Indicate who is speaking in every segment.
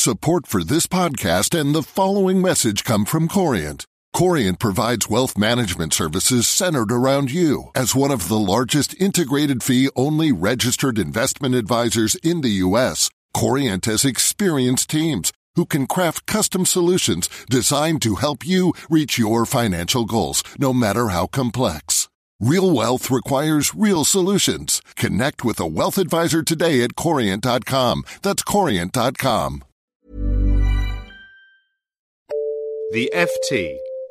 Speaker 1: Support for this podcast and the following message come from Corient. Corient provides wealth management services centered around you. As one of the largest integrated fee-only registered investment advisors in the U.S., Corient has experienced teams who can craft custom solutions designed to help you reach your financial goals, no matter how complex. Real wealth requires real solutions. Connect with a wealth advisor today at Corient.com. That's Corient.com.
Speaker 2: The FT.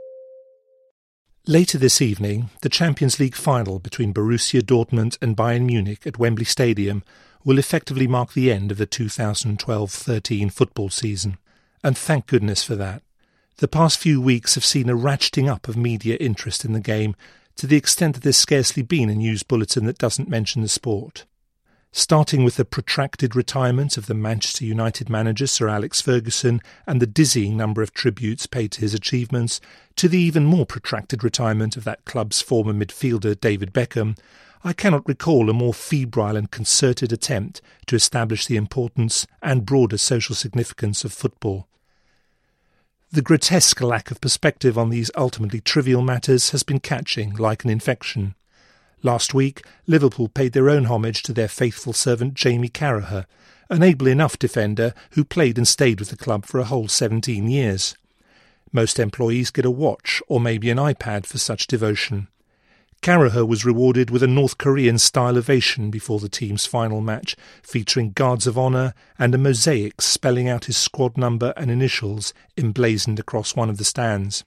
Speaker 3: Later this evening, the Champions League final between Borussia Dortmund and Bayern Munich at Wembley Stadium will effectively mark the end of the 2012-13 football season. And thank goodness for that. The past few weeks have seen a ratcheting up of media interest in the game to the extent that there's scarcely been a news bulletin that doesn't mention the sport. Starting with the protracted retirement of the Manchester United manager Sir Alex Ferguson and the dizzying number of tributes paid to his achievements, to the even more protracted retirement of that club's former midfielder David Beckham, I cannot recall a more febrile and concerted attempt to establish the importance and broader social significance of football. The grotesque lack of perspective on these ultimately trivial matters has been catching like an infection. Last week, Liverpool paid their own homage to their faithful servant Jamie Carragher, an able enough defender who played and stayed with the club for a whole 17 years. Most employees get a watch or maybe an iPad for such devotion. Carragher was rewarded with a North Korean-style ovation before the team's final match, featuring guards of honour and a mosaic spelling out his squad number and initials emblazoned across one of the stands.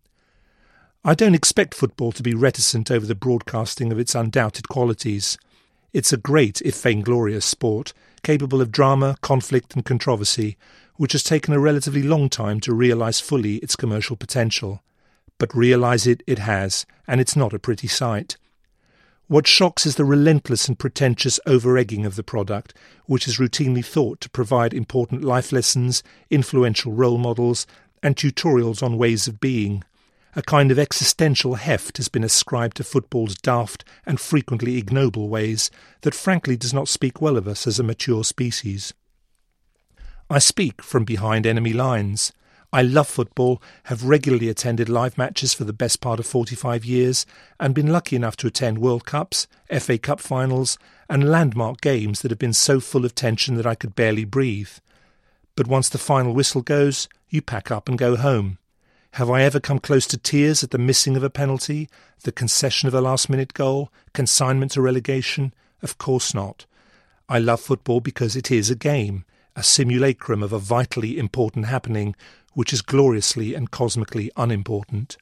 Speaker 3: I don't expect football to be reticent over the broadcasting of its undoubted qualities. It's a great, if vainglorious, sport, capable of drama, conflict and controversy, which has taken a relatively long time to realise fully its commercial potential. But realise it has, and it's not a pretty sight. What shocks is the relentless and pretentious over-egging of the product, which is routinely thought to provide important life lessons, influential role models, and tutorials on ways of being. A kind of existential heft has been ascribed to football's daft and frequently ignoble ways that frankly does not speak well of us as a mature species. I speak from behind enemy lines. I love football, have regularly attended live matches for the best part of 45 years, and been lucky enough to attend World Cups, FA Cup finals, and landmark games that have been so full of tension that I could barely breathe. But once the final whistle goes, you pack up and go home. Have I ever come close to tears at the missing of a penalty, the concession of a last-minute goal, consignment to relegation? Of course not. I love football because it is a game, a simulacrum of a vitally important happening, which is gloriously and cosmically unimportant.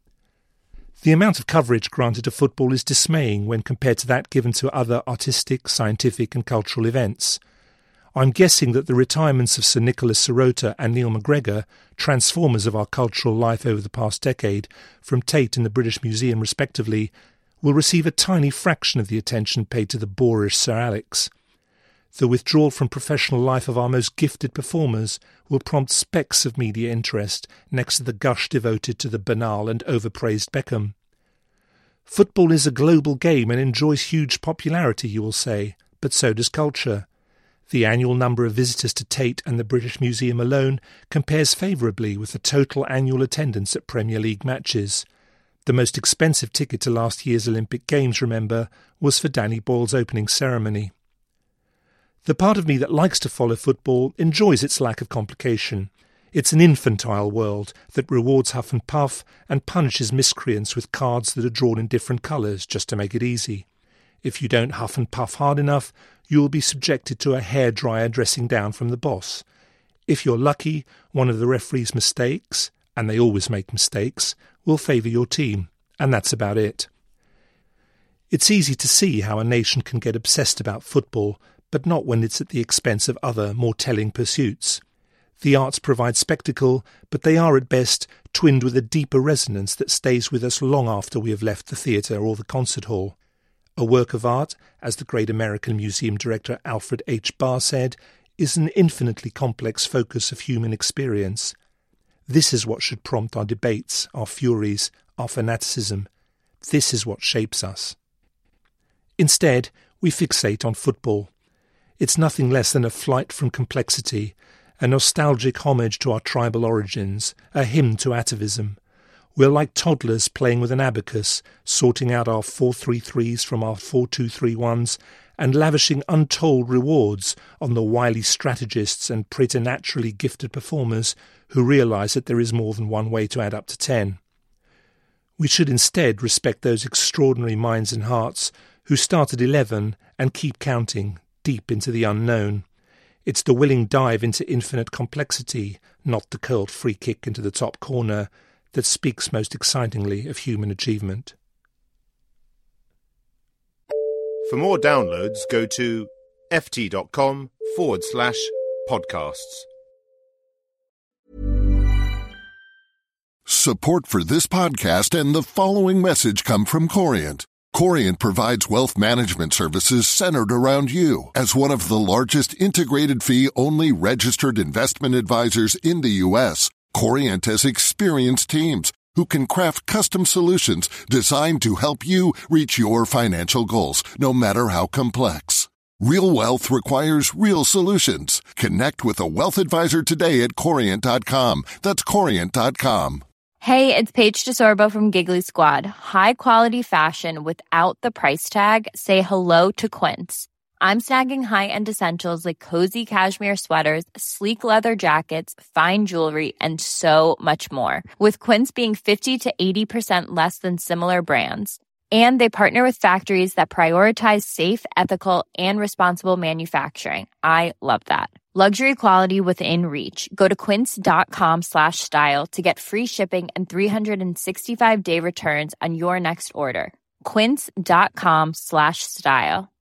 Speaker 3: The amount of coverage granted to football is dismaying when compared to that given to other artistic, scientific and cultural events. I'm guessing that the retirements of Sir Nicholas Sirota and Neil McGregor, transformers of our cultural life over the past decade, from Tate and the British Museum respectively, will receive a tiny fraction of the attention paid to the boorish Sir Alex. The withdrawal from professional life of our most gifted performers will prompt specks of media interest next to the gush devoted to the banal and overpraised Beckham. Football is a global game and enjoys huge popularity, you will say, but so does culture. The annual number of visitors to Tate and the British Museum alone compares favourably with the total annual attendance at Premier League matches. The most expensive ticket to last year's Olympic Games, remember, was for Danny Boyle's opening ceremony. The part of me that likes to follow football enjoys its lack of complication. It's an infantile world that rewards huff and puff and punishes miscreants with cards that are drawn in different colours just to make it easy. If you don't huff and puff hard enough, you will be subjected to a hairdryer dressing down from the boss. If you're lucky, one of the referee's mistakes, and they always make mistakes, will favour your team, and that's about it. It's easy to see how a nation can get obsessed about football, but not when it's at the expense of other, more telling pursuits. The arts provide spectacle, but they are at best twinned with a deeper resonance that stays with us long after we have left the theatre or the concert hall. A work of art, as the great American museum director Alfred H. Barr said, is an infinitely complex focus of human experience. This is what should prompt our debates, our furies, our fanaticism. This is what shapes us. Instead, we fixate on football. It's nothing less than a flight from complexity, a nostalgic homage to our tribal origins, a hymn to atavism. We're like toddlers playing with an abacus, sorting out our 4-3-3s from our 4-2-3-1s, and lavishing untold rewards on the wily strategists and preternaturally gifted performers who realise that there is more than one way to add up to 10. We should instead respect those extraordinary minds and hearts who start at 11 and keep counting deep into the unknown. It's the willing dive into infinite complexity, not the curled free kick into the top corner, that speaks most excitingly of human achievement.
Speaker 2: For more downloads, go to ft.com/podcasts.
Speaker 1: Support for this podcast and the following message come from Corient. Corient provides wealth management services centered around you. As one of the largest integrated fee-only registered investment advisors in the U.S., Corient has experienced teams who can craft custom solutions designed to help you reach your financial goals, no matter how complex. Real wealth requires real solutions. Connect with a wealth advisor today at Corient.com. That's Corient.com.
Speaker 4: Hey, it's Paige DeSorbo from Giggly Squad. High quality fashion without the price tag. Say hello to Quince. I'm snagging high-end essentials like cozy cashmere sweaters, sleek leather jackets, fine jewelry, and so much more. With Quince being 50 to 80% less than similar brands. And they partner with factories that prioritize safe, ethical, and responsible manufacturing. I love that. Luxury quality within reach. Go to quince.com/style to get free shipping and 365-day returns on your next order. Quince.com/style.